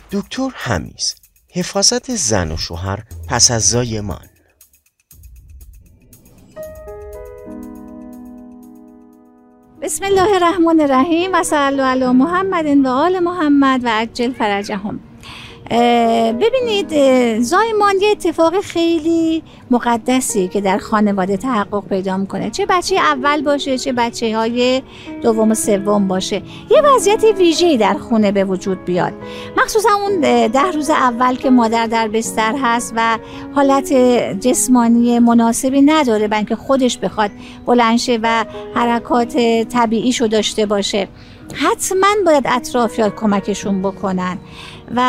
دکتر همیز، حفاظت زن و شوهر پس از زایمان. بسم الله الرحمن الرحیم و صلی الله علی محمد و آل محمد و عجل فرجهم. ببینید، زایمان یه اتفاق خیلی مقدسی که در خانواده تحقق پیدا میکنه، چه بچه اول باشه چه بچه های دوم و سوم باشه. یه وضعیت ویژه‌ای در خونه به وجود بیاد، مخصوصا اون 10 روز اول که مادر در بستر هست و حالت جسمانی مناسبی نداره برای اینکه خودش بخواد بلند شه و حرکات طبیعیشو داشته باشه. حتما باید اطرافیان کمکشون بکنن و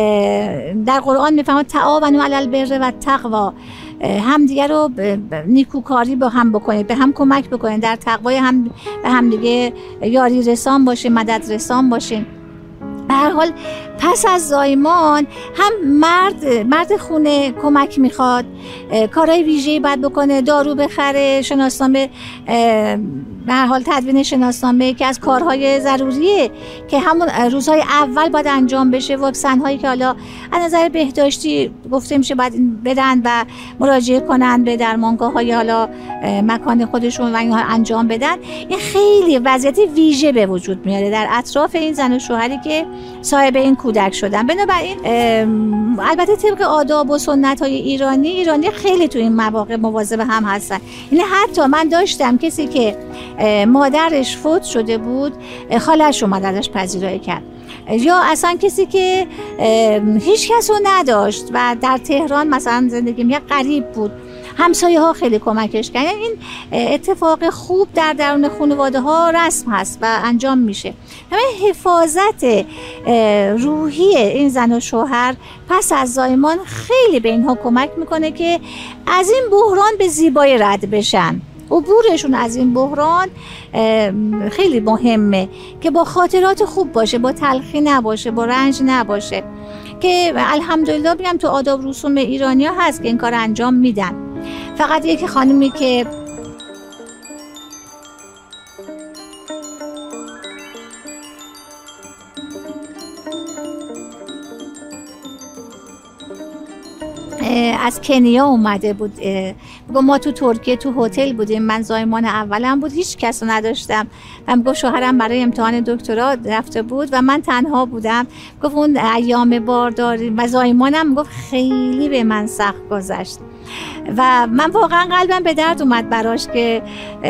در قرآن میفرماد تعاونوا علی البر و التقوا، همدیگه رو نیکوکاری با هم بکنید، به هم کمک بکنید، در تقوای هم به هم دیگه یاری رسان باشین، مدد رسان باشین. به هر حال پس از زایمان هم مرد خونه کمک میخواد، کارهای ویژه‌ای باید بکنه، دارو بخره، شناسنامه، به هر حال تدوین شناسنامه که از کارهای ضروریه که همون روزهای اول باید انجام بشه. واکسن هایی که حالا از نظر بهداشتی گفته میشه باید بدن و مراجعه کنن به درمانگاه های حالا مکان خودشون و اینها انجام بدن. این خیلی وضعیت ویژه به وجود میاره در اطراف این زن و شوهری که صاحب این کودک شدن. بنابراین البته طبق آداب و سنت های ایرانی خیلی تو این مواقع مواظب هم هستن. یعنی حتی من داشتم کسی که مادرش فوت شده بود، خالش اومد ازش پذیرایی کرد، یا اصلا کسی که هیچ کس رو نداشت و در تهران مثلا زندگی می‌کرد، غریب بود، همسایه ها خیلی کمکش کردن. این اتفاق خوب در درون خانواده ها رسم هست و انجام میشه. همین حفاظت روحی این زن و شوهر پس از زایمان خیلی به اینها کمک میکنه که از این بحران به زیبایی رد بشن. عبورشون از این بحران خیلی مهمه که با خاطرات خوب باشه، با تلخی نباشه، با رنج نباشه، که الحمدلله بگم تو آداب رسوم ایرانی ها هست که این کار انجام میدن. فقط یک خانمی که از کنیا اومده بود، ما تو ترکیه تو هتل بودیم، من زایمان اولم بود، هیچ کس رو نداشتم و میگفت شوهرم برای امتحان دکترا رفته بود و من تنها بودم. گفت اون ایام بارداری و زایمانم میگفت خیلی به من سخت گذشت و من واقعا قلبم به درد اومد براش که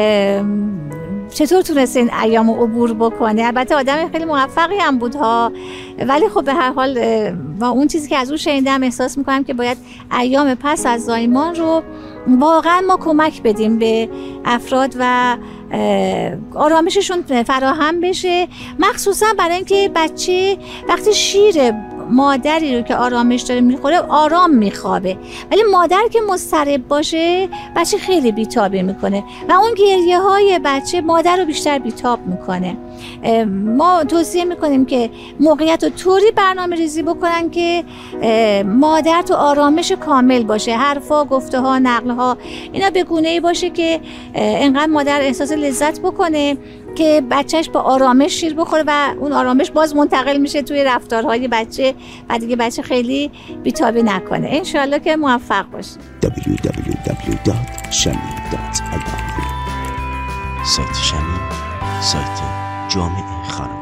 چطور تونست این ایام رو عبور بکنه. البته آدم خیلی موفقی هم بود ها، ولی خب به هر حال با اون چیزی که از اون شنیدم احساس میکنم که باید ایام پس از زایمان رو واقعا ما کمک بدیم به افراد و آرامششون فراهم بشه، مخصوصا برای اینکه بچه وقتی شیر مادری رو که آرامش داره میخوره آرام میخوابه، ولی مادر که مضطرب باشه بچه خیلی بیتابی میکنه و اون گریه های بچه مادر رو بیشتر بیتاب میکنه. ما توصیه میکنیم که موقعیت رو طوری برنامه ریزی بکنن که مادر تو آرامش کامل باشه، حرفا، گفته ها، نقل ها اینا به گونه‌ای باشه که انقدر مادر احساس لذت بکنه که بچهش با آرامش شیر بخوره و اون آرامش باز منتقل میشه توی رفتارهای بچه و دیگه بچه خیلی بیتابی نکنه. انشالله که موفق باشید. www.shamim.il سایت شمیم، سایت جامعه خانواده.